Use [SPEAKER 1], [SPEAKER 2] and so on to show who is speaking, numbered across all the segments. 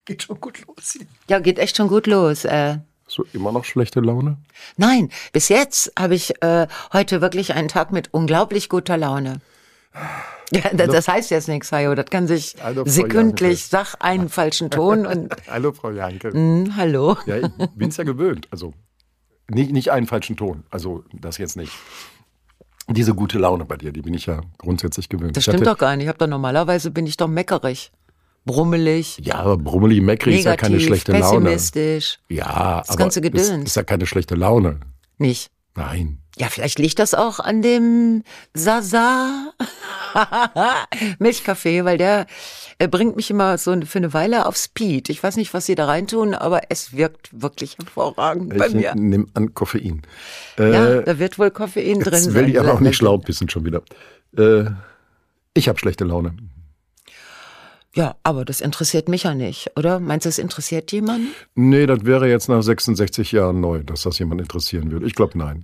[SPEAKER 1] Geht schon gut los hier.
[SPEAKER 2] Ja, geht echt schon gut los.
[SPEAKER 1] So, immer noch schlechte Laune?
[SPEAKER 2] Nein, bis jetzt habe ich heute wirklich einen Tag mit unglaublich guter Laune. Ja, das heißt jetzt nichts, Hajo. Das kann sich
[SPEAKER 1] Hallo, Frau
[SPEAKER 2] sekündlich, sag einen falschen Ton und
[SPEAKER 1] Hallo, Frau Janke.
[SPEAKER 2] hallo.
[SPEAKER 1] Ja, ich bin's ja gewöhnt. Also nicht einen falschen Ton. Also das jetzt nicht. Diese gute Laune bei dir, die bin ich ja grundsätzlich gewöhnt.
[SPEAKER 2] Das stimmt doch gar nicht. Normalerweise bin ich doch meckerig, brummelig.
[SPEAKER 1] Ja, aber brummelig, meckrig ist ja keine schlechte
[SPEAKER 2] pessimistisch.
[SPEAKER 1] Laune. Ja,
[SPEAKER 2] das ganze Gedöns.
[SPEAKER 1] Ist ja keine schlechte Laune.
[SPEAKER 2] Nicht?
[SPEAKER 1] Nein.
[SPEAKER 2] Ja, vielleicht liegt das auch an dem Sasa Milchkaffee, weil der bringt mich immer so für eine Weile auf Speed. Ich weiß nicht, was Sie da reintun, aber es wirkt wirklich hervorragend bei mir.
[SPEAKER 1] Ich nehme an Koffein.
[SPEAKER 2] Ja, da wird wohl Koffein drin sein.
[SPEAKER 1] Jetzt will ich aber auch nicht schlau pissen schon wieder. Ich habe schlechte Laune.
[SPEAKER 2] Ja, aber das interessiert mich ja nicht, oder? Meinst du, es interessiert jemanden?
[SPEAKER 1] Nee, das wäre jetzt nach 66 Jahren neu, dass das jemand interessieren würde. Ich glaube, nein.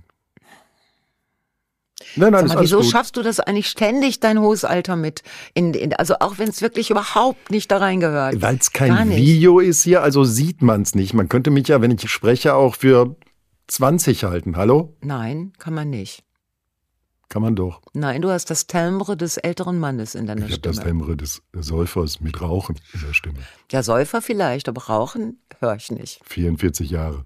[SPEAKER 1] Nein,
[SPEAKER 2] Sag mal, wieso
[SPEAKER 1] gut.
[SPEAKER 2] schaffst du das eigentlich ständig, dein hohes Alter mit? Also auch wenn es wirklich überhaupt nicht da reingehört.
[SPEAKER 1] Weil es kein Video ist hier, also sieht man es nicht. Man könnte mich ja, wenn ich spreche, auch für 20 halten. Hallo?
[SPEAKER 2] Nein, kann man nicht.
[SPEAKER 1] Kann man doch.
[SPEAKER 2] Nein, du hast das Timbre des älteren Mannes in deiner
[SPEAKER 1] Ich habe
[SPEAKER 2] Stimme.
[SPEAKER 1] das Timbre des Säufers mit Rauchen in der Stimme.
[SPEAKER 2] Ja, Säufer vielleicht, aber Rauchen höre ich nicht.
[SPEAKER 1] 44 Jahre.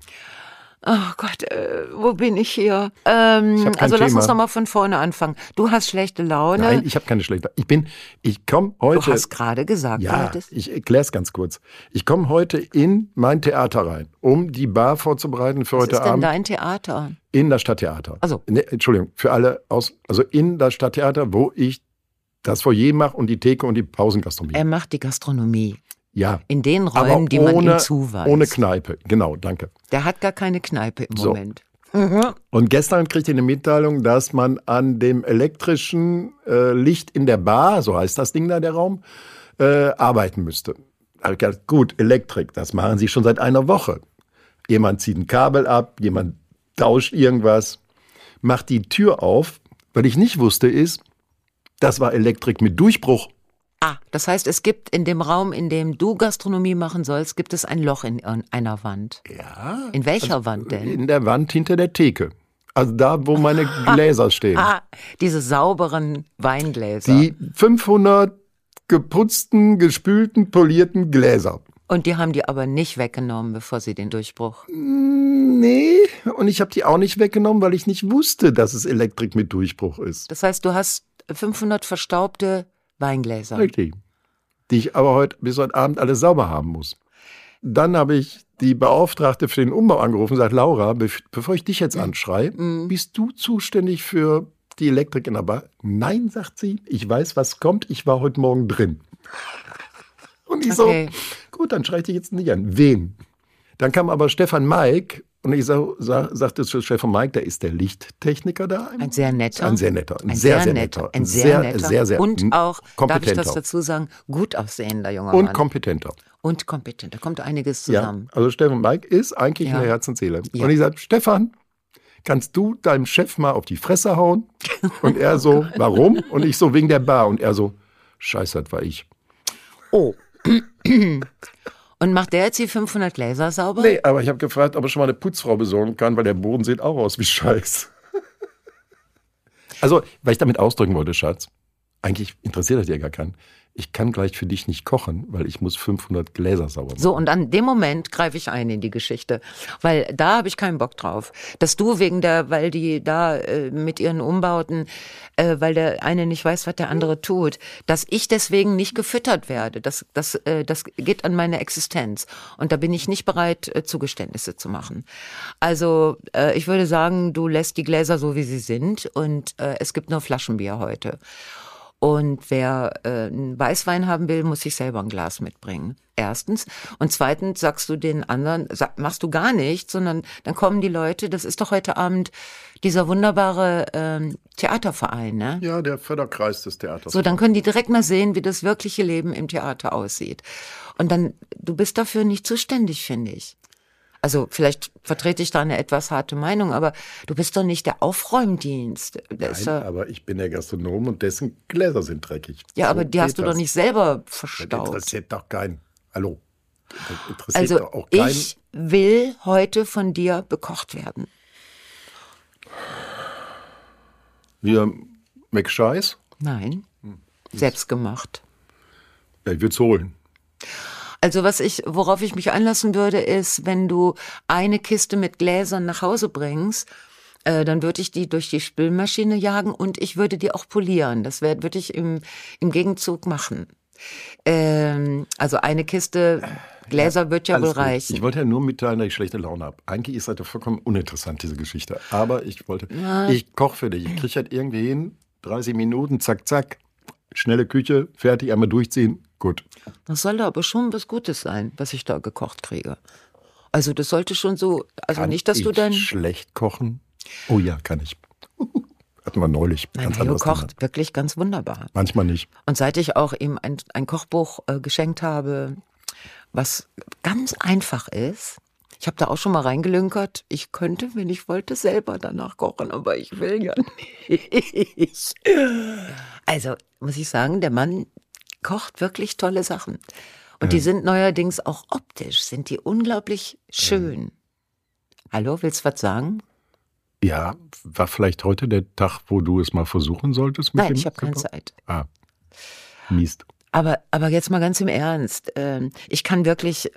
[SPEAKER 2] Oh Gott, wo bin ich hier?
[SPEAKER 1] lass
[SPEAKER 2] uns noch mal von vorne anfangen. Du hast schlechte Laune.
[SPEAKER 1] Nein, ich habe keine schlechte. Ich komme heute.
[SPEAKER 2] Du hast gerade gesagt,
[SPEAKER 1] ja, ich erkläre es ganz kurz. Ich komme heute in mein Theater rein, um die Bar vorzubereiten für heute Abend.
[SPEAKER 2] Was ist denn dein Theater?
[SPEAKER 1] In das Stadttheater.
[SPEAKER 2] Also.
[SPEAKER 1] Nee, Entschuldigung, für alle also in das Stadttheater, wo ich das Foyer mache und die Theke und die Pausengastronomie.
[SPEAKER 2] Er macht die Gastronomie.
[SPEAKER 1] Ja.
[SPEAKER 2] In den Räumen, die man ihm zuweist.
[SPEAKER 1] Ohne Kneipe, genau, danke.
[SPEAKER 2] Der hat gar keine Kneipe im Moment.
[SPEAKER 1] Und gestern kriegte ich eine Mitteilung, dass man an dem elektrischen Licht in der Bar, so heißt das Ding da, der Raum, arbeiten müsste. Da hab ich gedacht, gut, Elektrik, das machen sie schon seit einer Woche. Jemand zieht ein Kabel ab, jemand tauscht irgendwas, macht die Tür auf. Was ich nicht wusste ist, das war Elektrik mit Durchbruch.
[SPEAKER 2] Ah, das heißt, es gibt in dem Raum, in dem du Gastronomie machen sollst, gibt es ein Loch in einer Wand.
[SPEAKER 1] Ja.
[SPEAKER 2] In welcher Wand denn?
[SPEAKER 1] In der Wand hinter der Theke. Also da, wo meine Gläser stehen.
[SPEAKER 2] Diese sauberen Weingläser.
[SPEAKER 1] Die 500 geputzten, gespülten, polierten Gläser.
[SPEAKER 2] Und die haben die aber nicht weggenommen, bevor sie den Durchbruch...
[SPEAKER 1] Nee, und ich habe die auch nicht weggenommen, weil ich nicht wusste, dass es Elektrik mit Durchbruch ist.
[SPEAKER 2] Das heißt, du hast 500 verstaubte Weingläser.
[SPEAKER 1] Richtig. Die ich aber bis heute Abend alle sauber haben muss. Dann habe ich die Beauftragte für den Umbau angerufen und gesagt, Laura, bevor ich dich jetzt anschreie, bist du zuständig für die Elektrik in der Bar? Nein, sagt sie, ich weiß, was kommt, ich war heute Morgen drin. Und ich so, gut, dann schreie ich dich jetzt nicht an. Wen? Dann kam aber Stefan Maik und ich sagte zu Stefan Maik, der ist der Lichttechniker da.
[SPEAKER 2] Ein sehr netter.
[SPEAKER 1] Ein sehr netter. Ein sehr netter.
[SPEAKER 2] Ein sehr netter. Und auch, darf ich
[SPEAKER 1] kompetenter.
[SPEAKER 2] das dazu sagen, gut aussehender junger Mann.
[SPEAKER 1] Und kompetenter.
[SPEAKER 2] Und kompetenter. Da kommt einiges zusammen.
[SPEAKER 1] Ja, also Stefan Maik ist eigentlich eine Herz und Seele. Ja. Und ich sage, Stefan, kannst du deinem Chef mal auf die Fresse hauen? Und er so, warum? Und ich so, wegen der Bar. Und er so, scheiße, das war ich.
[SPEAKER 2] Oh. Und macht der jetzt die 500 Gläser sauber?
[SPEAKER 1] Nee, aber ich habe gefragt, ob er schon mal eine Putzfrau besorgen kann, weil der Boden sieht auch aus wie Scheiß. Also, weil ich damit ausdrücken wollte, Schatz, eigentlich interessiert das dir gar keinen. Ich kann gleich für dich nicht kochen, weil ich muss 500 Gläser sauber machen.
[SPEAKER 2] So, und an dem Moment greife ich ein in die Geschichte, weil da habe ich keinen Bock drauf. Dass du weil die da mit ihren Umbauten, weil der eine nicht weiß, was der andere tut, dass ich deswegen nicht gefüttert werde, das geht an meine Existenz. Und da bin ich nicht bereit, Zugeständnisse zu machen. Also ich würde sagen, du lässt die Gläser so, wie sie sind und es gibt nur Flaschenbier heute. Und wer einen Weißwein haben will, muss sich selber ein Glas mitbringen. Erstens. Und zweitens sagst du den anderen, machst du gar nichts, sondern dann kommen die Leute, das ist doch heute Abend dieser wunderbare Theaterverein, ne?
[SPEAKER 1] Ja, der Förderkreis des Theaters.
[SPEAKER 2] So, dann können die direkt mal sehen, wie das wirkliche Leben im Theater aussieht. Und dann, du bist dafür nicht zuständig, finde ich. Also vielleicht vertrete ich da eine etwas harte Meinung, aber du bist doch nicht der Aufräumdienst.
[SPEAKER 1] Nein, aber ich bin der Gastronom und dessen Gläser sind dreckig.
[SPEAKER 2] Ja,
[SPEAKER 1] so
[SPEAKER 2] aber die hast du doch nicht selber verstaut.
[SPEAKER 1] Das interessiert doch keinen. Hallo. interessiert
[SPEAKER 2] Also
[SPEAKER 1] doch auch keinen.
[SPEAKER 2] ich will heute von dir bekocht werden.
[SPEAKER 1] Wir McScheiß?
[SPEAKER 2] Nein, selbstgemacht.
[SPEAKER 1] Ja, ich würde es holen.
[SPEAKER 2] Also worauf ich mich einlassen würde, ist, wenn du eine Kiste mit Gläsern nach Hause bringst, dann würde ich die durch die Spülmaschine jagen und ich würde die auch polieren. Das würde ich im Gegenzug machen. Also eine Kiste Gläser wird ja wohl
[SPEAKER 1] Alles gut.
[SPEAKER 2] reichen.
[SPEAKER 1] Ich wollte ja nur mitteilen, dass ich schlechte Laune habe. Eigentlich ist das ja vollkommen uninteressant, diese Geschichte. Aber ich koche für dich. Ich kriege halt irgendwie hin, 30 Minuten, zack, zack, schnelle Küche, fertig, einmal durchziehen, gut.
[SPEAKER 2] Das soll da aber schon was Gutes sein, was ich da gekocht kriege. Also das sollte schon so, also
[SPEAKER 1] Kann
[SPEAKER 2] nicht, dass du dann...
[SPEAKER 1] schlecht kochen? Oh ja, kann ich. Hatten wir neulich.
[SPEAKER 2] Nein,
[SPEAKER 1] Ganz
[SPEAKER 2] Leo
[SPEAKER 1] anderes
[SPEAKER 2] kocht
[SPEAKER 1] Thema.
[SPEAKER 2] wirklich ganz wunderbar.
[SPEAKER 1] Manchmal nicht.
[SPEAKER 2] Und seit ich auch ihm ein Kochbuch geschenkt habe, was ganz einfach ist, ich habe da auch schon mal reingelünkert, ich könnte, wenn ich wollte, selber danach kochen, aber ich will ja nicht. Also muss ich sagen, der Mann kocht wirklich tolle Sachen. Und die sind neuerdings auch optisch, sind die unglaublich schön. Hallo, willst du was sagen?
[SPEAKER 1] Ja, war vielleicht heute der Tag, wo du es mal versuchen solltest? Mit
[SPEAKER 2] Nein,
[SPEAKER 1] dem
[SPEAKER 2] ich habe keine
[SPEAKER 1] Gebrauch?
[SPEAKER 2] Zeit.
[SPEAKER 1] Ah, Mist.
[SPEAKER 2] Aber jetzt mal ganz im Ernst. Ich kann wirklich,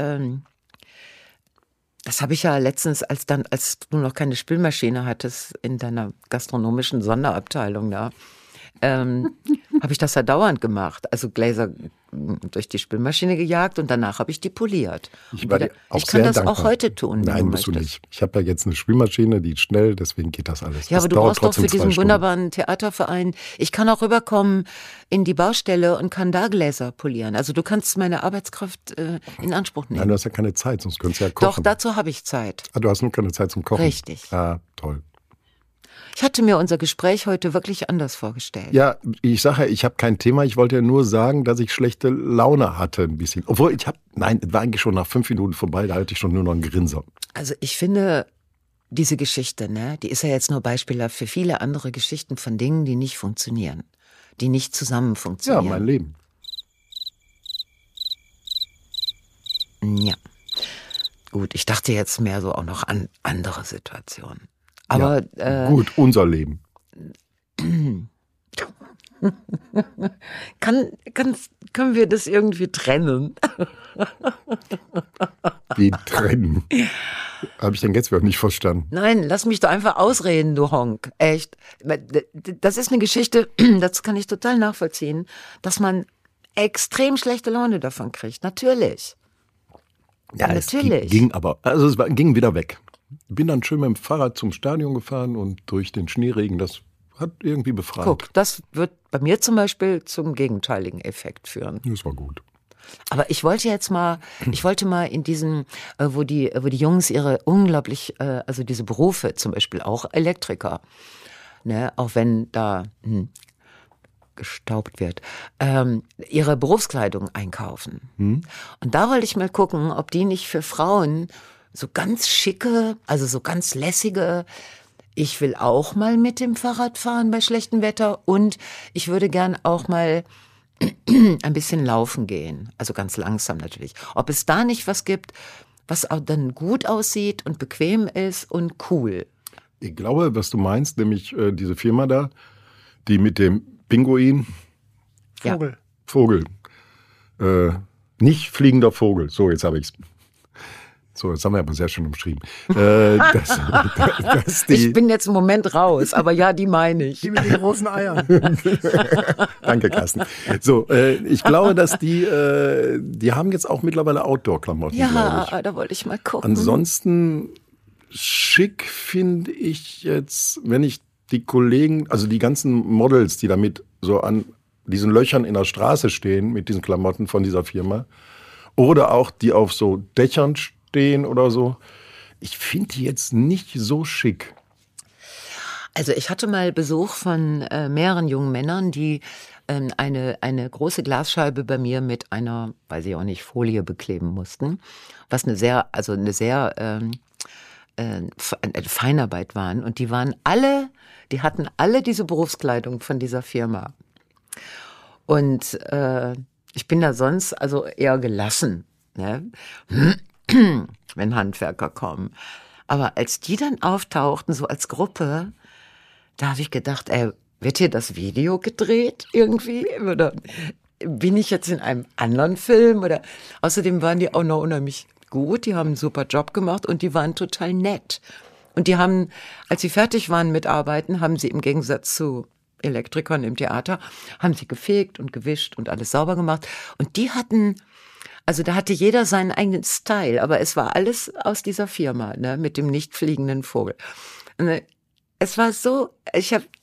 [SPEAKER 2] das habe ich ja letztens, als du noch keine Spülmaschine hattest in deiner gastronomischen Sonderabteilung da, habe ich das ja dauernd gemacht. Also Gläser durch die Spülmaschine gejagt und danach habe ich die poliert.
[SPEAKER 1] Ich war dir auch
[SPEAKER 2] ich kann
[SPEAKER 1] sehr
[SPEAKER 2] das
[SPEAKER 1] dankbar.
[SPEAKER 2] auch heute tun. wenn
[SPEAKER 1] Nein, musst du
[SPEAKER 2] möchtest.
[SPEAKER 1] nicht. Ich habe ja jetzt eine Spülmaschine, die ist schnell, deswegen geht das alles.
[SPEAKER 2] Ja,
[SPEAKER 1] das
[SPEAKER 2] aber du
[SPEAKER 1] dauert
[SPEAKER 2] brauchst doch
[SPEAKER 1] trotzdem
[SPEAKER 2] für
[SPEAKER 1] 2
[SPEAKER 2] diesen
[SPEAKER 1] Stunden.
[SPEAKER 2] wunderbaren Theaterverein, ich kann auch rüberkommen in die Baustelle und kann da Gläser polieren. Also du kannst meine Arbeitskraft in Anspruch nehmen.
[SPEAKER 1] Nein, du hast ja keine Zeit, sonst könntest du ja
[SPEAKER 2] Doch,
[SPEAKER 1] kochen.
[SPEAKER 2] dazu habe ich Zeit.
[SPEAKER 1] Du hast nur keine Zeit zum Kochen.
[SPEAKER 2] Richtig.
[SPEAKER 1] Ah, toll.
[SPEAKER 2] Ich hatte mir unser Gespräch heute wirklich anders vorgestellt.
[SPEAKER 1] Ja, ich sage ja, ich habe kein Thema. Ich wollte ja nur sagen, dass ich schlechte Laune hatte ein bisschen. Obwohl, es war eigentlich schon nach 5 Minuten vorbei, da hatte ich schon nur noch einen Grinser.
[SPEAKER 2] Also ich finde, diese Geschichte, ne, die ist ja jetzt nur beispielhaft für viele andere Geschichten von Dingen, die nicht funktionieren. Die nicht zusammen
[SPEAKER 1] Ja,
[SPEAKER 2] funktionieren.
[SPEAKER 1] mein Leben.
[SPEAKER 2] Ja. Gut, ich dachte jetzt mehr so auch noch an andere Situationen. Aber
[SPEAKER 1] Gut, unser Leben.
[SPEAKER 2] können wir das irgendwie trennen?
[SPEAKER 1] Wie trennen. Habe ich den jetzt wirklich nicht verstanden.
[SPEAKER 2] Nein, lass mich doch einfach ausreden, du Honk. Echt. Das ist eine Geschichte, das kann ich total nachvollziehen, dass man extrem schlechte Laune davon kriegt. Natürlich.
[SPEAKER 1] Ja,
[SPEAKER 2] natürlich.
[SPEAKER 1] Es ging wieder weg. Bin dann schön mit dem Fahrrad zum Stadion gefahren und durch den Schneeregen, das hat irgendwie befreit.
[SPEAKER 2] Guck, das wird bei mir zum Beispiel zum gegenteiligen Effekt führen.
[SPEAKER 1] Das war gut.
[SPEAKER 2] Aber ich wollte mal in diesen, wo die Jungs ihre unglaublich, also diese Berufe, zum Beispiel auch Elektriker, ne, auch wenn da gestaubt wird, ihre Berufskleidung einkaufen. Und da wollte ich mal gucken, ob die nicht für Frauen so ganz schicke, also so ganz lässige, ich will auch mal mit dem Fahrrad fahren bei schlechtem Wetter und ich würde gern auch mal ein bisschen laufen gehen, also ganz langsam natürlich. Ob es da nicht was gibt, was auch dann gut aussieht und bequem ist und cool.
[SPEAKER 1] Ich glaube, was du meinst, nämlich diese Firma da, die mit dem Pinguin, Vogel, nicht fliegender Vogel, so jetzt habe ich es. So, das haben wir aber sehr schön umschrieben.
[SPEAKER 2] Ich bin jetzt im Moment raus, aber ja, die meine ich.
[SPEAKER 3] Die mit den großen Eiern.
[SPEAKER 1] Danke, Carsten. So, ich glaube, dass die haben jetzt auch mittlerweile Outdoor-Klamotten, glaube
[SPEAKER 2] Ja,
[SPEAKER 1] ich.
[SPEAKER 2] da wollte ich mal gucken.
[SPEAKER 1] Ansonsten schick finde ich jetzt, wenn ich die Kollegen, also die ganzen Models, die damit so an diesen Löchern in der Straße stehen, mit diesen Klamotten von dieser Firma, oder auch die auf so Dächern stehen oder so, ich finde die jetzt nicht so schick.
[SPEAKER 2] Also ich hatte mal Besuch von mehreren jungen Männern, die eine große Glasscheibe bei mir mit einer, weiß ich auch nicht, Folie bekleben mussten, was eine sehr Feinarbeit waren. Und die hatten alle diese Berufskleidung von dieser Firma. Und ich bin da sonst also eher gelassen. ne? Wenn Handwerker kommen. Aber als die dann auftauchten, so als Gruppe, da habe ich gedacht, wird hier das Video gedreht irgendwie? Oder bin ich jetzt in einem anderen Film? Oder außerdem waren die auch noch unheimlich gut, die haben einen super Job gemacht und die waren total nett. Und die haben, als sie fertig waren mit Arbeiten, haben sie im Gegensatz zu Elektrikern im Theater, haben sie gefegt und gewischt und alles sauber gemacht. Und die hatten, also da hatte jeder seinen eigenen Style, aber es war alles aus dieser Firma, ne, mit dem nicht fliegenden Vogel. Und es war so, ich habe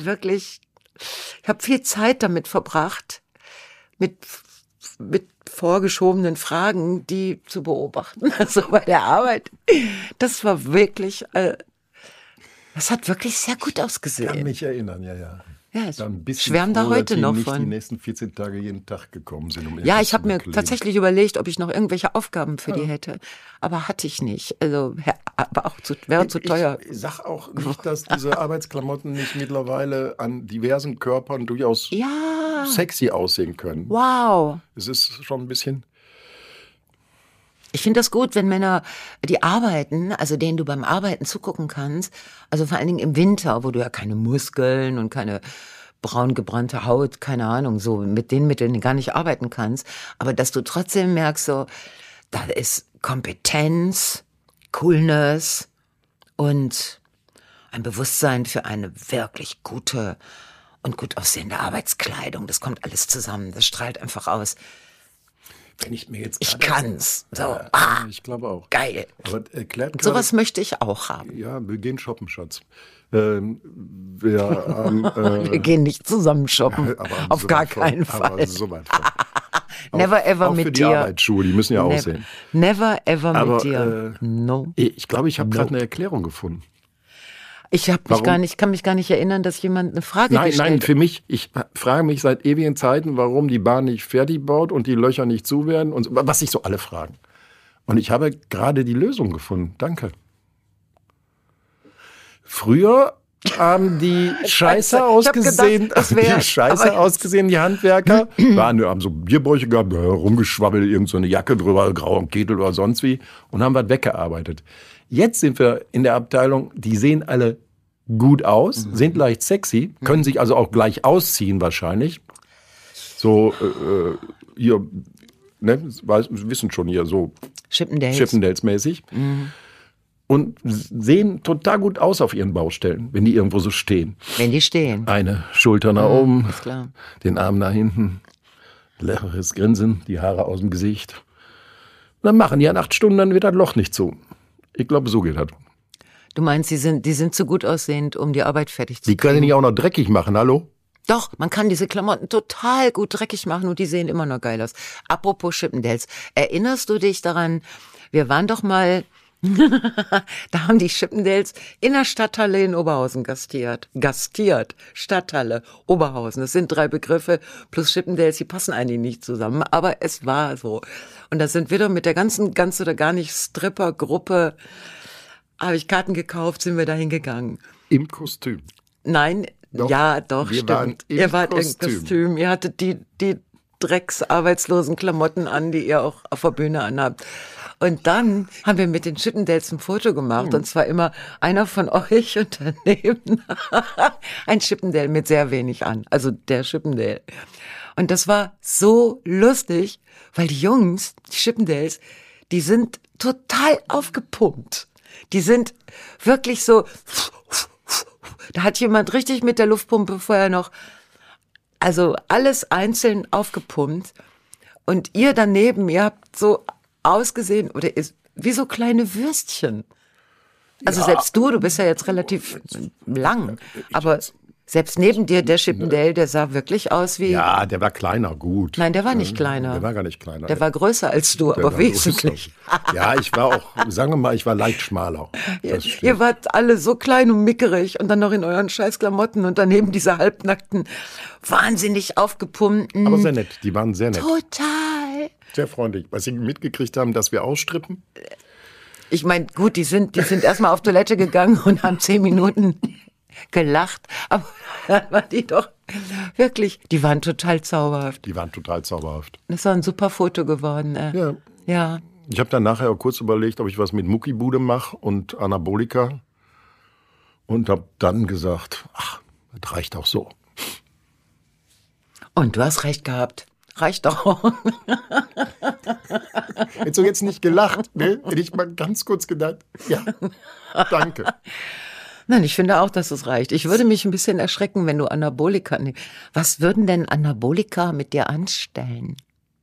[SPEAKER 2] viel Zeit damit verbracht, mit vorgeschobenen Fragen, die zu beobachten, also bei der Arbeit. Das war wirklich, das hat wirklich sehr gut ausgesehen.
[SPEAKER 1] Ich kann mich erinnern, ja.
[SPEAKER 2] Ja, ich schwärme da heute noch von.
[SPEAKER 1] Die nächsten 14 Tage jeden Tag gekommen sind.
[SPEAKER 2] Ja, ich habe mir tatsächlich überlegt, ob ich noch irgendwelche Aufgaben für die hätte. Aber hatte ich nicht. Also, aber auch wäre zu teuer.
[SPEAKER 1] Ich sag auch nicht, dass diese Arbeitsklamotten nicht mittlerweile an diversen Körpern durchaus sexy aussehen können.
[SPEAKER 2] Wow.
[SPEAKER 1] Es ist schon ein bisschen...
[SPEAKER 2] Ich finde das gut, wenn Männer, die arbeiten, also denen du beim Arbeiten zugucken kannst, also vor allen Dingen im Winter, wo du ja keine Muskeln und keine braun gebrannte Haut, keine Ahnung, so mit den Mitteln gar nicht arbeiten kannst, aber dass du trotzdem merkst, so, da ist Kompetenz, Coolness und ein Bewusstsein für eine wirklich gute und gut aussehende Arbeitskleidung. Das kommt alles zusammen, das strahlt einfach aus.
[SPEAKER 1] Wenn ich mir jetzt
[SPEAKER 2] ich kann's. So,
[SPEAKER 1] ich glaube auch.
[SPEAKER 2] Geil.
[SPEAKER 1] Aber erklärt
[SPEAKER 2] sowas möchte ich auch haben.
[SPEAKER 1] Ja, wir gehen shoppen, Schatz. Wir
[SPEAKER 2] gehen nicht zusammen shoppen. Auf gar keinen Fall.
[SPEAKER 1] Aber so weit vor.
[SPEAKER 2] Never ever
[SPEAKER 1] auch
[SPEAKER 2] mit
[SPEAKER 1] für
[SPEAKER 2] dir.
[SPEAKER 1] Die Arbeitsschuhe, die müssen ja aussehen.
[SPEAKER 2] Never ever mit dir. No.
[SPEAKER 1] Ich glaube, ich habe gerade eine Erklärung gefunden.
[SPEAKER 2] Ich kann mich gar nicht erinnern, dass jemand eine Frage gestellt hat.
[SPEAKER 1] Nein, für mich, ich frage mich seit ewigen Zeiten, warum die Bahn nicht fertig baut und die Löcher nicht zu werden und was sich so alle fragen. Und ich habe gerade die Lösung gefunden. Danke. Früher haben die Scheiße ausgesehen, die Handwerker. Haben so Bierbäuche gehabt, rumgeschwabbelt, irgend so eine Jacke drüber, grauer Kittel oder sonst wie und haben was weggearbeitet. Jetzt sind wir in der Abteilung, die sehen alle gut aus, sind leicht sexy, können sich also auch gleich ausziehen wahrscheinlich. So, hier, ne, wissen schon hier, so Chippendales-mäßig. Und sehen total gut aus auf ihren Baustellen, wenn die irgendwo so stehen.
[SPEAKER 2] Wenn die stehen.
[SPEAKER 1] Eine Schulter nach oben,
[SPEAKER 2] ist klar.
[SPEAKER 1] Den Arm nach hinten, lächeres Grinsen, die Haare aus dem Gesicht. Dann machen die an 8 Stunden, dann wird das Loch nicht zu. Ich glaube, so geht das.
[SPEAKER 2] Du meinst, die sind zu gut aussehend, um die Arbeit fertig zu kriegen?
[SPEAKER 1] Die können die nicht auch noch dreckig machen, hallo?
[SPEAKER 2] Doch, man kann diese Klamotten total gut dreckig machen und die sehen immer noch geil aus. Apropos Chippendales, erinnerst du dich daran, wir waren doch mal, da haben die Chippendales in der Stadthalle in Oberhausen gastiert. Stadthalle, Oberhausen, das sind 3 Begriffe plus Chippendales, die passen eigentlich nicht zusammen, aber es war so. Und da sind wir doch mit der ganzen ganz oder gar nicht Stripper-Gruppe, habe ich Karten gekauft, sind wir da hingegangen.
[SPEAKER 1] Im Kostüm?
[SPEAKER 2] Nein,
[SPEAKER 1] doch,
[SPEAKER 2] ja, doch, stimmt. Ihr wart im Kostüm. Ihr hattet die Drecksarbeitslosen Klamotten an, die ihr auch auf der Bühne anhabt. Und dann haben wir mit den Chippendales ein Foto gemacht. Und zwar immer einer von euch und daneben ein Chippendale mit sehr wenig an. Also der Chippendale. Und das war so lustig, weil die Jungs, die Chippendales, die sind total aufgepumpt. Die sind wirklich so, da hat jemand richtig mit der Luftpumpe vorher noch, also alles einzeln aufgepumpt. Und ihr daneben, ihr habt so ausgesehen, oder ist wie so kleine Würstchen. Also ja, selbst du bist ja jetzt relativ lang, aber selbst neben dir, der Chippendale, der sah wirklich aus wie...
[SPEAKER 1] Ja, der war kleiner, gut.
[SPEAKER 2] Nein, der war nicht kleiner.
[SPEAKER 1] Der war gar nicht kleiner.
[SPEAKER 2] Der war größer als du, aber wesentlich.
[SPEAKER 1] Ja, ich war auch, sagen wir mal, ich war leicht schmaler.
[SPEAKER 2] Ihr wart alle so klein und mickerig und dann noch in euren scheiß Klamotten und daneben diese halbnackten, wahnsinnig aufgepumpten...
[SPEAKER 1] Aber sehr nett, die waren sehr nett.
[SPEAKER 2] Total.
[SPEAKER 1] Sehr freundlich. Was sie mitgekriegt haben, dass wir ausstrippen?
[SPEAKER 2] Ich meine, gut, die sind erstmal auf Toilette gegangen und haben 10 Minuten gelacht, aber dann waren die doch wirklich, die waren total zauberhaft.
[SPEAKER 1] Die waren total zauberhaft.
[SPEAKER 2] Das war ein super Foto geworden.
[SPEAKER 1] Ja,
[SPEAKER 2] Ja.
[SPEAKER 1] Ich habe dann nachher auch kurz überlegt, ob ich was mit Muckibude mache und Anabolika. Und habe dann gesagt, ach, das reicht auch so.
[SPEAKER 2] Und du hast recht gehabt. Reicht doch.
[SPEAKER 1] Hättest du jetzt nicht gelacht, ne? Hätte ich mal ganz kurz gedacht, ja, danke.
[SPEAKER 2] Nein, ich finde auch, dass es reicht. Ich würde mich ein bisschen erschrecken, wenn du Anabolika nimmst. Was würden denn Anabolika mit dir anstellen?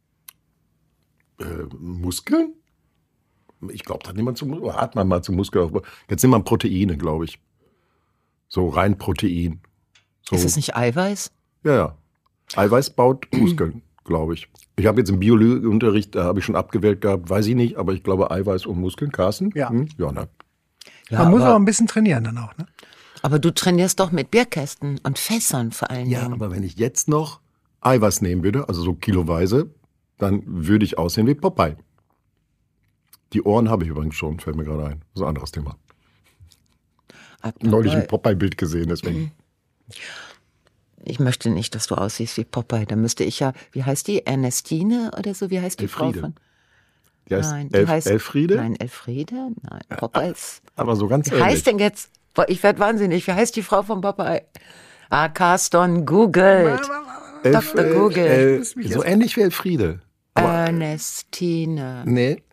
[SPEAKER 1] Muskeln? Ich glaube, hat man mal zu Muskeln. Jetzt nimmt man Proteine, glaube ich. So rein Protein. So.
[SPEAKER 2] Ist es nicht Eiweiß?
[SPEAKER 1] Ja. Eiweiß baut Muskeln, glaube ich. Ich habe jetzt im Biologieunterricht, da habe ich schon abgewählt gehabt, weiß ich nicht, aber ich glaube Eiweiß und Muskeln. Carsten?
[SPEAKER 3] Ja.
[SPEAKER 1] Ja, ne?
[SPEAKER 2] Ja,
[SPEAKER 3] Man muss auch ein bisschen trainieren dann auch, ne?
[SPEAKER 2] Aber du trainierst doch mit Bierkästen und Fässern vor allen
[SPEAKER 1] Ja,
[SPEAKER 2] Dingen.
[SPEAKER 1] aber wenn ich jetzt noch Eiweiß nehmen würde, also so kiloweise, dann würde ich aussehen wie Popeye. Die Ohren habe ich übrigens schon, fällt mir gerade ein. Das ist ein anderes Thema. Neulich ein Popeye-Bild gesehen, deswegen.
[SPEAKER 2] Ich möchte nicht, dass du aussiehst wie Popeye. Da müsste ich ja, wie heißt die? Ernestine oder so? Wie heißt die
[SPEAKER 1] Elfriede.
[SPEAKER 2] Frau von?
[SPEAKER 1] Die heißt
[SPEAKER 2] Nein, die heißt
[SPEAKER 1] Elfriede?
[SPEAKER 2] Nein, Elfriede? Nein, Popeye ist.
[SPEAKER 1] Aber so ganz
[SPEAKER 2] Wie
[SPEAKER 1] ähnlich.
[SPEAKER 2] heißt denn jetzt? Boah, ich werde wahnsinnig. Wie heißt die Frau von Popeye? Ah, Carston googelt. Dr. Google.
[SPEAKER 1] So ähnlich wie Elfriede.
[SPEAKER 2] Ernestine.
[SPEAKER 1] Nee.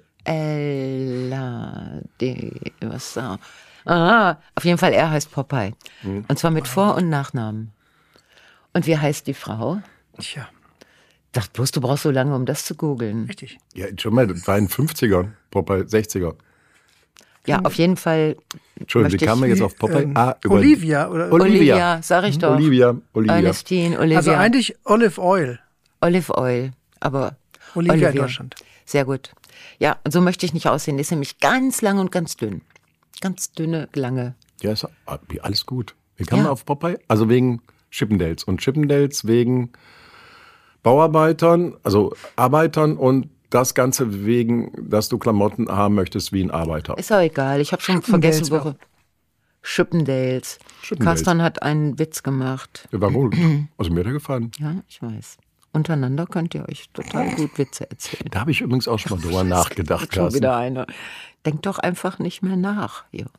[SPEAKER 2] Ella. Was so? Ah, auf jeden Fall, er heißt Popeye. Und zwar mit Vor- und Nachnamen. Und wie heißt die Frau?
[SPEAKER 3] Tja,
[SPEAKER 2] Dachte bloß, du brauchst so lange, um das zu googeln.
[SPEAKER 3] richtig.
[SPEAKER 1] Ja, schon mal, das war in den 50ern, Popeye, 60er.
[SPEAKER 2] Ja, auf jeden Fall.
[SPEAKER 1] Entschuldigung, wie
[SPEAKER 2] möchte
[SPEAKER 1] kamen wir
[SPEAKER 2] ich-
[SPEAKER 1] jetzt auf Popeye?
[SPEAKER 3] Olivia. Oder
[SPEAKER 2] Olivia, sag ich doch.
[SPEAKER 1] Olivia.
[SPEAKER 2] Ernestine, Olivia.
[SPEAKER 3] Also eigentlich Olive Oil.
[SPEAKER 2] Olive Oil, aber
[SPEAKER 3] Olivia Deutschland.
[SPEAKER 2] Sehr gut. Ja, und so möchte ich nicht aussehen. Die ist nämlich ganz lang und ganz dünn. Ganz dünne, lange.
[SPEAKER 1] Ja, ist alles gut. Wie kamen
[SPEAKER 2] Ja.
[SPEAKER 1] wir auf Popeye? Also wegen Chippendales. Und Chippendales wegen Bauarbeitern, also Arbeitern und das Ganze wegen, dass du Klamotten haben möchtest wie ein Arbeiter.
[SPEAKER 2] Ist auch egal. Ich habe schon
[SPEAKER 3] Chippendales
[SPEAKER 2] vergessen, woche. Chippendales.
[SPEAKER 1] Chippendales.
[SPEAKER 2] Carsten hat einen Witz gemacht.
[SPEAKER 1] Der war gut. Also mir hat er gefallen.
[SPEAKER 2] Ja, ich weiß. Untereinander könnt ihr euch total gut Witze erzählen.
[SPEAKER 1] Da habe ich übrigens auch schon mal drüber nachgedacht,
[SPEAKER 2] Schon
[SPEAKER 1] Carsten.
[SPEAKER 2] wieder eine. Denkt doch einfach nicht mehr nach. Hier.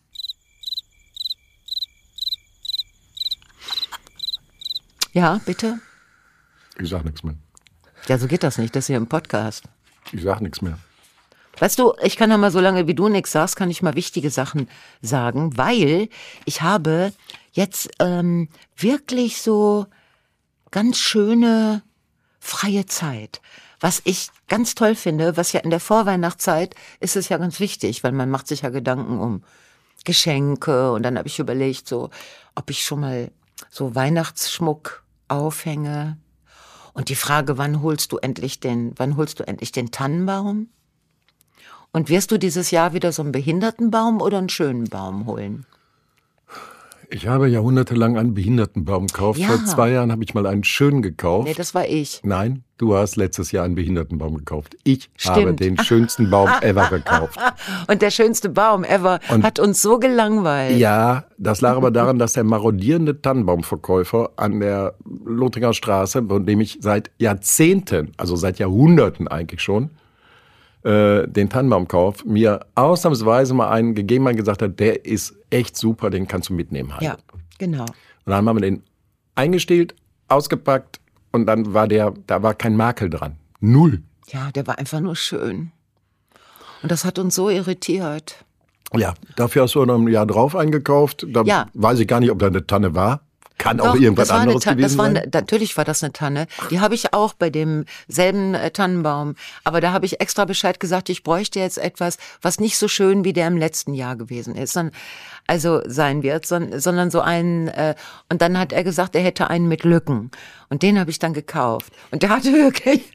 [SPEAKER 2] Ja, bitte?
[SPEAKER 1] Ich sag nichts mehr.
[SPEAKER 2] Ja, so geht das nicht. Das ist hier ein Podcast.
[SPEAKER 1] Ich sag nichts mehr.
[SPEAKER 2] Weißt du, ich kann ja mal, solange wie du nichts sagst, kann ich mal wichtige Sachen sagen, weil ich habe jetzt wirklich so ganz schöne freie Zeit. Was ich ganz toll finde, was ja in der Vorweihnachtszeit ist es ja ganz wichtig, weil man macht sich ja Gedanken um Geschenke und dann habe ich überlegt, so, ob ich schon mal so Weihnachtsschmuck aufhänge. Und die Frage, wann holst du endlich den Tannenbaum? Und wirst du dieses Jahr wieder so einen Behindertenbaum oder einen schönen Baum holen?
[SPEAKER 1] Ich habe jahrhundertelang einen Behindertenbaum gekauft.
[SPEAKER 2] Ja.
[SPEAKER 1] Vor 2 Jahren habe ich mal einen schönen gekauft.
[SPEAKER 2] Nee, das war ich.
[SPEAKER 1] Nein, du hast letztes Jahr einen Behindertenbaum gekauft. Ich habe
[SPEAKER 2] Stimmt.
[SPEAKER 1] den schönsten Baum ever gekauft.
[SPEAKER 2] Und der schönste Baum ever hat uns so gelangweilt.
[SPEAKER 1] Ja, das lag aber daran, dass der marodierende Tannenbaumverkäufer an der Lothringer Straße, von dem ich seit Jahrzehnten, also seit Jahrhunderten eigentlich schon, den Tannenbaumkauf, mir ausnahmsweise mal einen gegeben hat und gesagt hat, der ist echt super, den kannst du mitnehmen. Halt.
[SPEAKER 2] Ja, genau.
[SPEAKER 1] Und dann haben wir den eingestellt, ausgepackt und dann da war kein Makel dran. Null.
[SPEAKER 2] Ja, der war einfach nur schön. Und das hat uns so irritiert.
[SPEAKER 1] Ja, dafür hast du noch ein Jahr drauf eingekauft. Da
[SPEAKER 2] Ja.
[SPEAKER 1] weiß ich gar nicht, ob da eine Tanne war. Kann auch
[SPEAKER 2] Doch,
[SPEAKER 1] irgendwas
[SPEAKER 2] das war
[SPEAKER 1] anderes gewesen sein.
[SPEAKER 2] Natürlich war das eine Tanne. Die habe ich auch bei demselben Tannenbaum. Aber da habe ich extra Bescheid gesagt, ich bräuchte jetzt etwas, was nicht so schön wie der im letzten Jahr gewesen ist. Sein wird, sondern so einen, und dann hat er gesagt, er hätte einen mit Lücken. Und den habe ich dann gekauft. Und der hatte wirklich,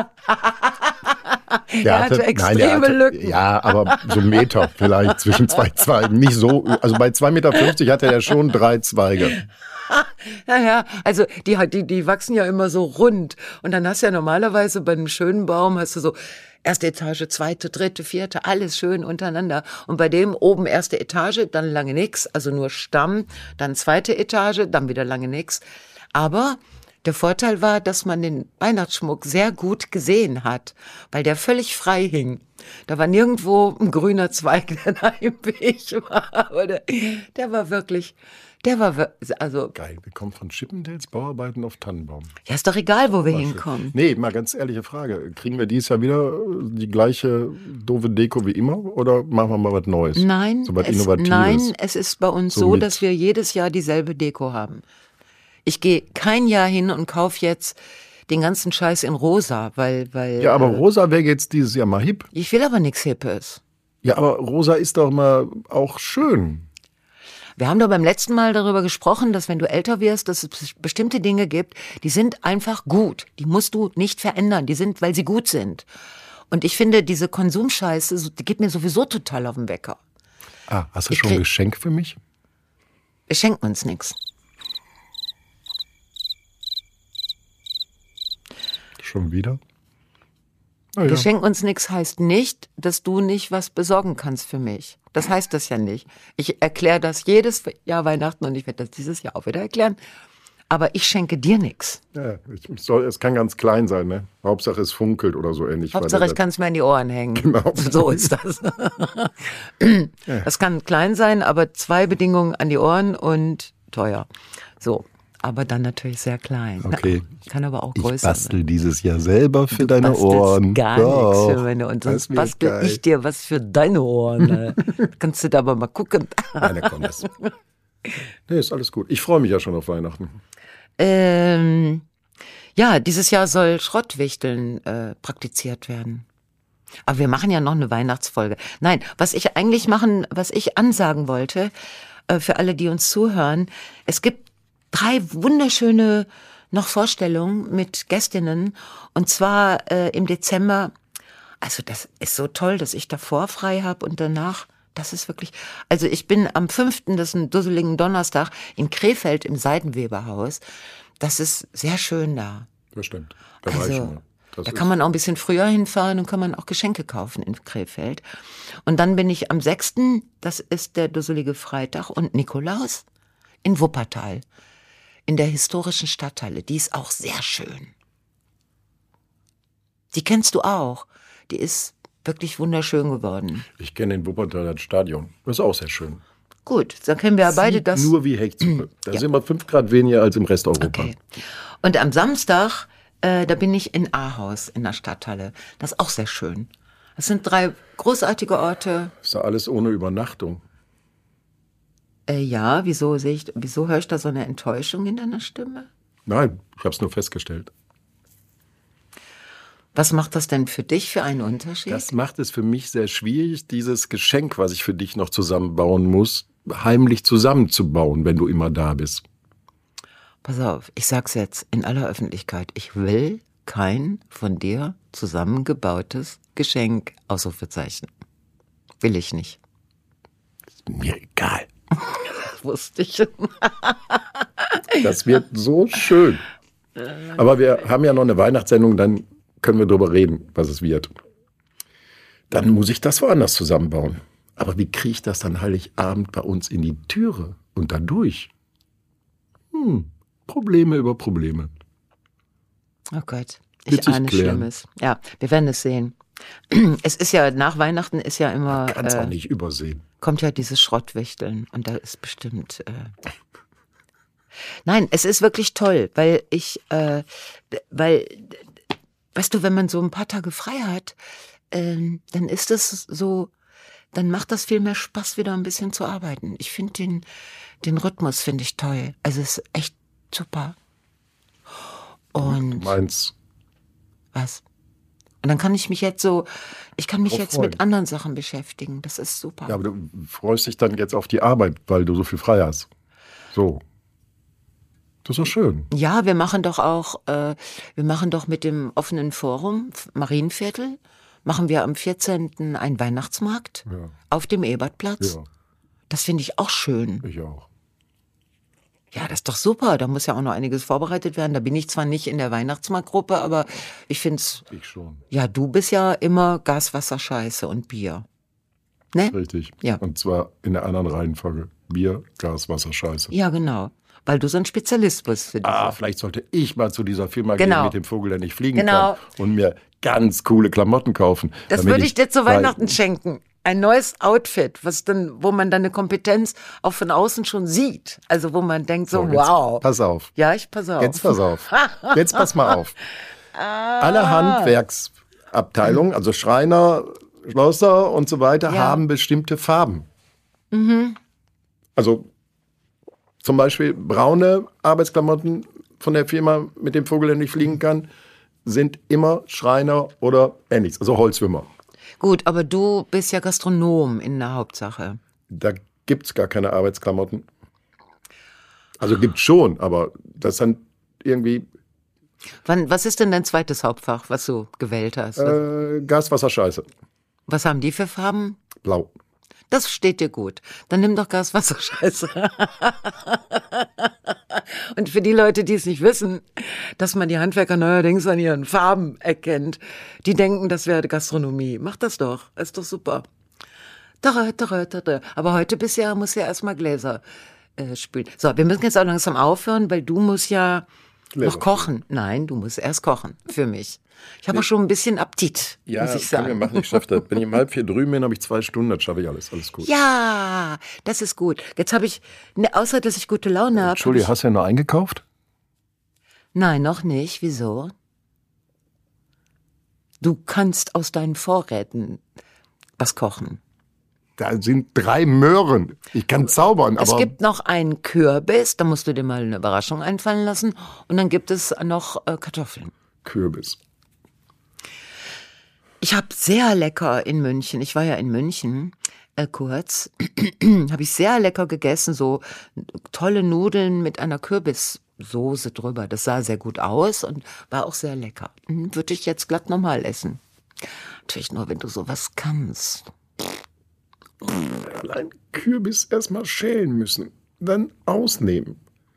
[SPEAKER 2] der hatte extreme Lücken.
[SPEAKER 1] Ja, aber so einen Meter vielleicht zwischen 2 Zweigen. Nicht so, also bei 2,50 Meter hatte der schon 3 Zweige.
[SPEAKER 2] Ja, also die wachsen ja immer so rund. Und dann hast du ja normalerweise bei einem schönen Baum hast du so erste Etage, zweite, dritte, vierte, alles schön untereinander. Und bei dem oben erste Etage, dann lange nix, also nur Stamm, dann zweite Etage, dann wieder lange nix. Aber Der Vorteil war, dass man den Weihnachtsschmuck sehr gut gesehen hat, weil der völlig frei hing. Da war nirgendwo ein grüner Zweig, der da im Weg war. Aber der war wirklich, also.
[SPEAKER 1] Geil, wir kommen von Chippendales Bauarbeiten auf Tannenbaum.
[SPEAKER 2] Ja, ist doch egal, wo wir hinkommen.
[SPEAKER 1] Nee, mal ganz ehrliche Frage. Kriegen wir dieses Jahr wieder die gleiche doofe Deko wie immer oder machen wir mal was Neues?
[SPEAKER 2] Nein,
[SPEAKER 1] so was Innovatives.
[SPEAKER 2] es ist bei uns so, dass wir jedes Jahr dieselbe Deko haben. Ich gehe kein Jahr hin und kaufe jetzt den ganzen Scheiß in rosa, weil
[SPEAKER 1] Ja, aber rosa wäre jetzt dieses Jahr mal hip.
[SPEAKER 2] ich will aber nichts Hippes.
[SPEAKER 1] Ja, aber rosa ist doch mal auch schön.
[SPEAKER 2] Wir haben doch beim letzten Mal darüber gesprochen, dass wenn du älter wirst, dass es bestimmte Dinge gibt, die sind einfach gut. Die musst du nicht verändern. Die sind, weil sie gut sind. Und ich finde, diese Konsumscheiße, die geht mir sowieso total auf den Wecker.
[SPEAKER 1] Ah, hast du schon ein Geschenk für mich?
[SPEAKER 2] Wir schenken uns nichts.
[SPEAKER 1] Schon wieder?
[SPEAKER 2] Wir schenken uns nichts heißt nicht, dass du nicht was besorgen kannst für mich. Das heißt das ja nicht. Ich erkläre das jedes Jahr Weihnachten und ich werde das dieses Jahr auch wieder erklären. Aber ich schenke dir nichts.
[SPEAKER 1] Ja, es kann ganz klein sein, ne? Hauptsache es funkelt oder so ähnlich.
[SPEAKER 2] Hauptsache ich kann es mir in die Ohren hängen.
[SPEAKER 1] Genau.
[SPEAKER 2] So ist das. Das kann klein sein, aber 2 Bedingungen an die Ohren und teuer. So. Aber dann natürlich sehr klein.
[SPEAKER 1] Okay.
[SPEAKER 2] Kann aber auch
[SPEAKER 1] Ich
[SPEAKER 2] größer
[SPEAKER 1] bastel
[SPEAKER 2] sein.
[SPEAKER 1] dieses Jahr selber für deine
[SPEAKER 2] Bastelst
[SPEAKER 1] Ohren.
[SPEAKER 2] gar nichts für meine Ohren. Sonst bastel ich dir was für deine Ohren. Kannst du da aber mal gucken.
[SPEAKER 1] Nein, komm, das. Nee, ist alles gut. Ich freue mich ja schon auf Weihnachten.
[SPEAKER 2] Ja, dieses Jahr soll Schrottwichteln praktiziert werden. Aber wir machen ja noch eine Weihnachtsfolge. Nein, was ich ansagen wollte, für alle, die uns zuhören, es gibt 3 wunderschöne noch Vorstellungen mit Gästinnen. Und zwar im Dezember. Also das ist so toll, dass ich davor frei habe und danach. Das ist wirklich. Also ich bin am 5., das ist ein dusseligen Donnerstag, in Krefeld im Seidenweberhaus. Das ist sehr schön da.
[SPEAKER 1] Das stimmt. Da war ich schon mal.
[SPEAKER 2] Da kann man auch ein bisschen früher hinfahren und kann man auch Geschenke kaufen in Krefeld. Und dann bin ich am 6., das ist der dusselige Freitag, und Nikolaus in Wuppertal. In der historischen Stadthalle. Die ist auch sehr schön. Die kennst du auch. Die ist wirklich wunderschön geworden.
[SPEAKER 1] Ich kenne den Wuppertaler Stadion. Das ist auch sehr schön.
[SPEAKER 2] Gut, dann kennen wir ja beide das.
[SPEAKER 1] Nur wie Hechtsuppe. Da sind wir 5 Grad weniger als im Rest Europa.
[SPEAKER 2] Okay. Und am Samstag, da bin ich in Ahaus in der Stadthalle. Das ist auch sehr schön. Das sind 3 großartige Orte.
[SPEAKER 1] Ist ja alles ohne Übernachtung.
[SPEAKER 2] Ja, wieso höre ich da so eine Enttäuschung in deiner Stimme?
[SPEAKER 1] Nein, ich habe es nur festgestellt.
[SPEAKER 2] Was macht das denn für dich für einen Unterschied?
[SPEAKER 1] Das macht es für mich sehr schwierig, dieses Geschenk, was ich für dich noch zusammenbauen muss, heimlich zusammenzubauen, wenn du immer da bist.
[SPEAKER 2] Pass auf, ich sag's jetzt in aller Öffentlichkeit. Ich will kein von dir zusammengebautes Geschenk, Ausrufezeichen. Will ich nicht.
[SPEAKER 1] Ist mir egal.
[SPEAKER 2] Das wusste ich.
[SPEAKER 1] Das wird so schön. Aber wir haben ja noch eine Weihnachtssendung, dann können wir drüber reden, was es wird. Dann muss ich das woanders zusammenbauen. Aber wie kriege ich das dann Heiligabend bei uns in die Türe und da durch? Probleme über Probleme.
[SPEAKER 2] Oh Gott,
[SPEAKER 1] Wird
[SPEAKER 2] ich
[SPEAKER 1] sich
[SPEAKER 2] ahne
[SPEAKER 1] klären.
[SPEAKER 2] Schlimmes. Ja, wir werden es sehen. Es ist ja, nach Weihnachten ist ja immer,
[SPEAKER 1] Kannst auch nicht übersehen.
[SPEAKER 2] kommt ja dieses Schrottwichteln und da ist bestimmt, Nein, es ist wirklich toll, weil weißt du, wenn man so ein paar Tage frei hat, dann ist es so, dann macht das viel mehr Spaß, wieder ein bisschen zu arbeiten. Ich finde den Rhythmus finde ich toll. Also es ist echt super. Und
[SPEAKER 1] Meins.
[SPEAKER 2] was? Und dann kann ich mich jetzt
[SPEAKER 1] freuen.
[SPEAKER 2] mit anderen Sachen beschäftigen. Das ist super.
[SPEAKER 1] Ja, aber du freust dich dann jetzt auf die Arbeit, weil du so viel frei hast. So. Das ist doch schön.
[SPEAKER 2] Ja, wir machen doch mit dem offenen Forum Marienviertel, machen wir am 14. einen Weihnachtsmarkt auf dem Ebertplatz.
[SPEAKER 1] Ja,
[SPEAKER 2] Das finde ich auch schön.
[SPEAKER 1] ich auch.
[SPEAKER 2] Ja, das ist doch super. Da muss ja auch noch einiges vorbereitet werden. Da bin ich zwar nicht in der Weihnachtsmarktgruppe, aber ich finde es.
[SPEAKER 1] Ich schon.
[SPEAKER 2] Ja, du bist ja immer Gas, Wasser, Scheiße und Bier. Ne?
[SPEAKER 1] Richtig.
[SPEAKER 2] Ja.
[SPEAKER 1] Und zwar in der anderen Reihenfolge. Bier, Gas, Wasser, Scheiße.
[SPEAKER 2] Ja, genau. Weil du so ein Spezialist bist für diese.
[SPEAKER 1] Vielleicht sollte ich mal zu dieser Firma
[SPEAKER 2] Genau.
[SPEAKER 1] gehen mit dem Vogel, der nicht fliegen
[SPEAKER 2] Genau.
[SPEAKER 1] kann und mir ganz coole Klamotten kaufen.
[SPEAKER 2] Das
[SPEAKER 1] damit
[SPEAKER 2] würde ich dir zu
[SPEAKER 1] weil-
[SPEAKER 2] Weihnachten schenken. Ein neues Outfit, wo man deine Kompetenz auch von außen schon sieht. Also wo man denkt so,
[SPEAKER 1] jetzt
[SPEAKER 2] wow.
[SPEAKER 1] Pass auf.
[SPEAKER 2] Ja, ich pass auf.
[SPEAKER 1] Jetzt pass auf. Jetzt pass mal auf. Alle Handwerksabteilungen, also Schreiner, Schlosser und so weiter,
[SPEAKER 2] Ja.
[SPEAKER 1] haben bestimmte Farben. Also zum Beispiel braune Arbeitsklamotten von der Firma mit dem Vogel, der nicht fliegen kann, sind immer Schreiner oder ähnliches, also Holzwimmer.
[SPEAKER 2] Gut, aber du bist ja Gastronom in der Hauptsache.
[SPEAKER 1] Da gibt es gar keine Arbeitsklamotten. Also gibt schon, aber das sind irgendwie
[SPEAKER 2] Was ist denn dein zweites Hauptfach, was du gewählt hast?
[SPEAKER 1] Gas, Wasser, Scheiße.
[SPEAKER 2] Was haben die für Farben?
[SPEAKER 1] Blau.
[SPEAKER 2] Das steht dir gut. Dann nimm doch Gas, Wasser, Scheiße. Und für die Leute, die es nicht wissen, dass man die Handwerker neuerdings an ihren Farben erkennt, die denken, das wäre Gastronomie. Mach das doch. Ist doch super. Aber heute musst du ja erstmal Gläser spülen. So, wir müssen jetzt auch langsam aufhören, weil du musst ja noch kochen. Nein, du musst erst kochen. Für mich. Ich habe auch schon ein bisschen Appetit, muss ich sagen.
[SPEAKER 1] Können wir machen, ich schaffe das. Wenn ich um 3:30 drüben bin, habe ich 2 Stunden, das schaffe ich alles gut.
[SPEAKER 2] Ja, das ist gut. Jetzt habe ich, außer dass ich gute Laune habe.
[SPEAKER 1] Entschuldigung, hast du ja noch eingekauft?
[SPEAKER 2] Nein, noch nicht. Wieso? Du kannst aus deinen Vorräten was kochen.
[SPEAKER 1] Da sind 3 Möhren. Ich kann zaubern, aber
[SPEAKER 2] Es gibt noch einen Kürbis, da musst du dir mal eine Überraschung einfallen lassen. Und dann gibt es noch Kartoffeln.
[SPEAKER 1] Kürbis.
[SPEAKER 2] Ich habe sehr lecker in München, ich war ja in München kurz, habe ich sehr lecker gegessen, so tolle Nudeln mit einer Kürbissoße drüber. Das sah sehr gut aus und war auch sehr lecker. Würde ich jetzt glatt nochmal essen. Natürlich nur, wenn du sowas kannst.
[SPEAKER 1] Allein Kürbis erstmal schälen müssen, dann ausnehmen.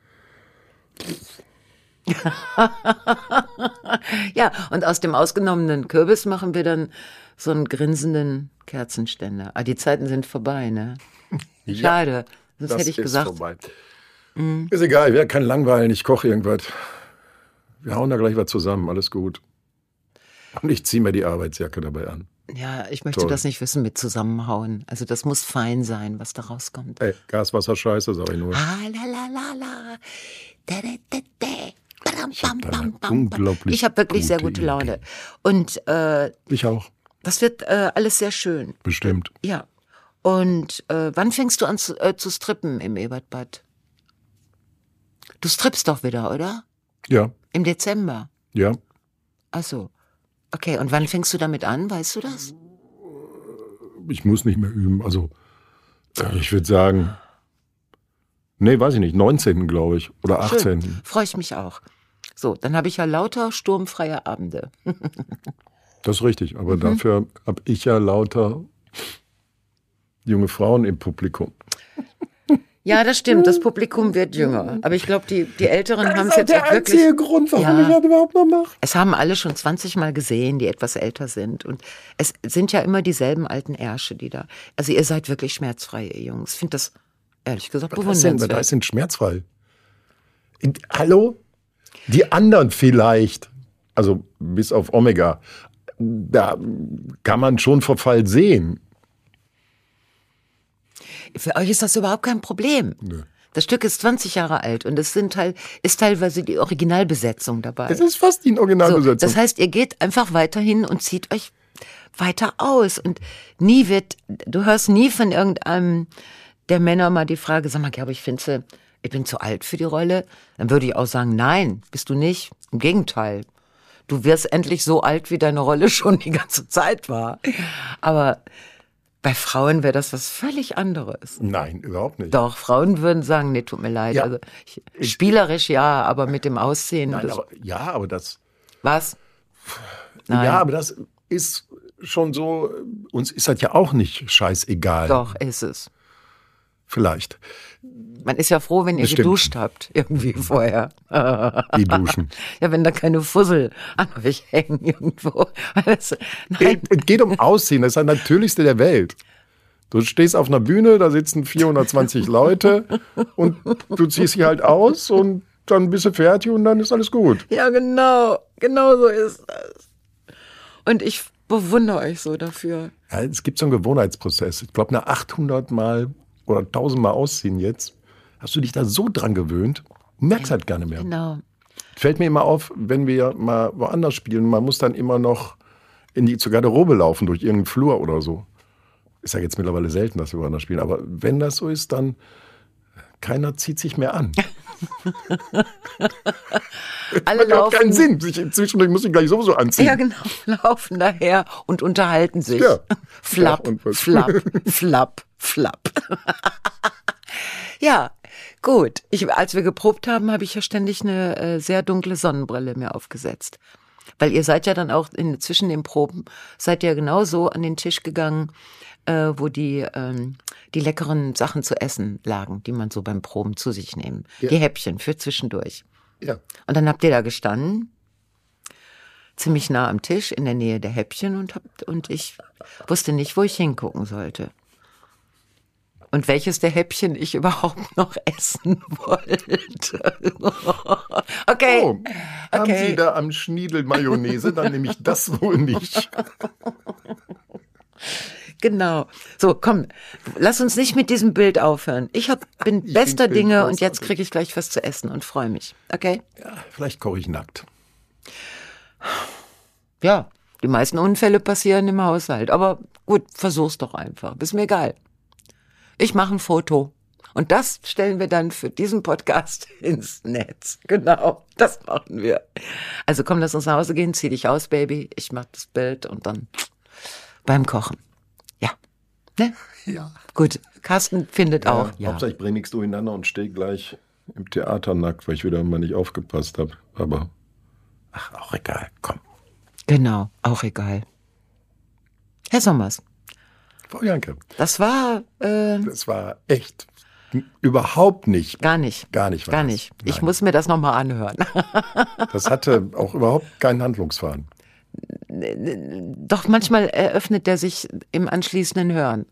[SPEAKER 2] Ja, und aus dem ausgenommenen Kürbis machen wir dann so einen grinsenden Kerzenständer. Ah, die Zeiten sind vorbei, ne? Schade, das hätte ich gesagt.
[SPEAKER 1] Vorbei. Ist egal, ich werde kein langweilen, ich koche irgendwas. Wir hauen da gleich was zusammen, alles gut. Und ich ziehe mir die Arbeitsjacke dabei an.
[SPEAKER 2] Ja, ich möchte
[SPEAKER 1] Toll.
[SPEAKER 2] das nicht wissen mit zusammenhauen. Also das muss fein sein, was da rauskommt.
[SPEAKER 1] Ey, Gas, Wasser, Scheiße, sag ich nur.
[SPEAKER 2] Ah, la, la, la, la. Da, da, da, da. Badam,
[SPEAKER 1] Ich hab
[SPEAKER 2] bam,
[SPEAKER 1] da eine
[SPEAKER 2] bam, bam, bam.
[SPEAKER 1] unglaublich
[SPEAKER 2] Ich habe wirklich sehr
[SPEAKER 1] gute
[SPEAKER 2] gute Laune. Und
[SPEAKER 1] Ich auch,
[SPEAKER 2] das wird alles sehr schön.
[SPEAKER 1] bestimmt.
[SPEAKER 2] Ja. Und wann fängst du an zu strippen im Ebertbad? Du strippst doch wieder, oder?
[SPEAKER 1] Ja,
[SPEAKER 2] Im Dezember.
[SPEAKER 1] ja.
[SPEAKER 2] Ach so. Okay, und wann fängst du damit an? Weißt du das?
[SPEAKER 1] Ich muss nicht mehr üben. Also, ich würde sagen, nee, weiß ich nicht, 19. glaube ich. Oder 18.
[SPEAKER 2] Schön. Freue ich mich auch. So, dann habe ich ja lauter sturmfreie Abende.
[SPEAKER 1] Das ist richtig, aber dafür habe ich ja lauter junge Frauen im Publikum.
[SPEAKER 2] Ja, das stimmt. Das Publikum wird jünger. Aber ich glaube, die Älteren haben es jetzt auch wirklich.
[SPEAKER 1] Grund, warum
[SPEAKER 2] Ja.
[SPEAKER 1] ich das überhaupt noch mache.
[SPEAKER 2] Es haben alle schon 20 Mal gesehen, die etwas älter sind. Und es sind ja immer dieselben alten Ärsche, die da. Also ihr seid wirklich schmerzfrei, ihr Jungs. Ich finde das ehrlich gesagt
[SPEAKER 1] Was heißt
[SPEAKER 2] bewundernswert.
[SPEAKER 1] denn schmerzfrei? Hallo? Die anderen vielleicht, also bis auf Omega, da kann man schon Verfall sehen.
[SPEAKER 2] Für euch ist das überhaupt kein Problem.
[SPEAKER 1] Nö.
[SPEAKER 2] Das Stück ist 20 Jahre alt und es ist teilweise die Originalbesetzung dabei.
[SPEAKER 1] Das ist fast die
[SPEAKER 2] So,
[SPEAKER 1] Originalbesetzung.
[SPEAKER 2] das heißt, ihr geht einfach weiterhin und zieht euch weiter aus. Und du hörst nie von irgendeinem der Männer mal die Frage, sag mal, Gerber, ich bin zu alt für die Rolle. Dann würde ich auch sagen, nein, bist du nicht. Im Gegenteil. Du wirst endlich so alt, wie deine Rolle schon die ganze Zeit war. Aber bei Frauen wäre das was völlig anderes.
[SPEAKER 1] Nein, überhaupt nicht.
[SPEAKER 2] Doch, Frauen würden sagen, nee, tut mir leid.
[SPEAKER 1] Ja.
[SPEAKER 2] Also, spielerisch ja, aber mit dem Aussehen.
[SPEAKER 1] Nein, aber das.
[SPEAKER 2] Was? Nein.
[SPEAKER 1] Ja, aber das ist schon so. Uns ist das ja auch nicht scheißegal.
[SPEAKER 2] Doch, ist es.
[SPEAKER 1] Vielleicht.
[SPEAKER 2] Man ist ja froh, wenn ihr
[SPEAKER 1] Bestimmt.
[SPEAKER 2] geduscht habt, irgendwie vorher.
[SPEAKER 1] Die duschen.
[SPEAKER 2] Ja, wenn da keine Fussel an euch hängen irgendwo.
[SPEAKER 1] Es geht um Aussehen, das ist das Natürlichste der Welt. Du stehst auf einer Bühne, da sitzen 420 Leute und du ziehst sie halt aus und dann bist du fertig und dann ist alles gut.
[SPEAKER 2] Ja, genau. Genau so ist das. Und ich bewundere euch so dafür.
[SPEAKER 1] Ja, es gibt so einen Gewohnheitsprozess. Ich glaube, nach 800 Mal oder 1000 Mal ausziehen jetzt, hast du dich da so dran gewöhnt, merkst halt gar nicht mehr.
[SPEAKER 2] Genau.
[SPEAKER 1] Fällt mir immer auf, wenn wir mal woanders spielen, man muss dann immer noch zur Garderobe laufen, durch irgendeinen Flur oder so. Ist ja jetzt mittlerweile selten, dass wir woanders spielen, aber wenn das so ist, dann keiner zieht sich mehr an.
[SPEAKER 2] Alle
[SPEAKER 1] Das hat
[SPEAKER 2] laufen.
[SPEAKER 1] keinen Sinn. Zwischendurch muss ich gleich sowieso anziehen.
[SPEAKER 2] Ja, genau. Laufen daher und unterhalten sich.
[SPEAKER 1] Ja.
[SPEAKER 2] Flapp,
[SPEAKER 1] Ja, und was?
[SPEAKER 2] flapp, flapp, flapp. Ja, gut. Als wir geprobt haben, habe ich ja ständig eine sehr dunkle Sonnenbrille mir aufgesetzt. Weil ihr seid ja dann auch zwischen den Proben, seid ihr genauso an den Tisch gegangen, wo die leckeren Sachen zu essen lagen, die man so beim Proben zu sich nehmen.
[SPEAKER 1] Ja.
[SPEAKER 2] Die Häppchen für zwischendurch.
[SPEAKER 1] Ja.
[SPEAKER 2] Und dann habt ihr da gestanden, ziemlich nah am Tisch, in der Nähe der Häppchen und ich wusste nicht, wo ich hingucken sollte. Und welches der Häppchen ich überhaupt noch essen wollte. Okay.
[SPEAKER 1] Oh, haben
[SPEAKER 2] Okay.
[SPEAKER 1] Sie da am Schniedel Mayonnaise? Dann nehme ich das wohl nicht.
[SPEAKER 2] Genau. So, komm, lass uns nicht mit diesem Bild aufhören. Bin bester
[SPEAKER 1] Bild
[SPEAKER 2] Dinge und
[SPEAKER 1] großartig.
[SPEAKER 2] jetzt kriege ich gleich was zu essen und freue mich. Okay?
[SPEAKER 1] Ja, vielleicht koche ich nackt.
[SPEAKER 2] Ja, die meisten Unfälle passieren im Haushalt. Aber gut, versuch's doch einfach. Ist mir egal. Ich mache ein Foto. Und das stellen wir dann für diesen Podcast ins Netz. Genau, das machen wir. Also komm, lass uns nach Hause gehen, zieh dich aus, Baby. Ich mach das Bild und dann beim Kochen. Ja. Ne?
[SPEAKER 3] Ja.
[SPEAKER 2] Gut, Carsten findet auch. Ja.
[SPEAKER 1] Hauptsache ich bringe nichts durcheinander und stehe gleich im Theater nackt, weil ich wieder mal nicht aufgepasst habe. Aber, ach, auch egal, komm.
[SPEAKER 2] Genau, auch egal. Herr Sommers,
[SPEAKER 1] Frau Janke,
[SPEAKER 2] das war
[SPEAKER 1] das war echt überhaupt nicht.
[SPEAKER 2] gar nicht.
[SPEAKER 1] Gar nicht. war
[SPEAKER 2] Gar
[SPEAKER 1] das.
[SPEAKER 2] nicht. Ich
[SPEAKER 1] Nein.
[SPEAKER 2] muss mir das nochmal anhören.
[SPEAKER 1] Das hatte auch überhaupt keinen Handlungsfaden.
[SPEAKER 2] Doch manchmal eröffnet der sich im anschließenden Hören.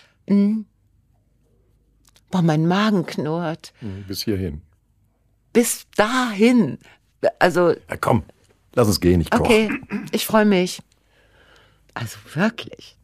[SPEAKER 2] Boah, mein Magen knurrt.
[SPEAKER 1] Bis hierhin.
[SPEAKER 2] Bis dahin. Also,
[SPEAKER 1] Ja, komm, lass uns gehen, ich koche.
[SPEAKER 2] okay, ich freue mich. Also wirklich.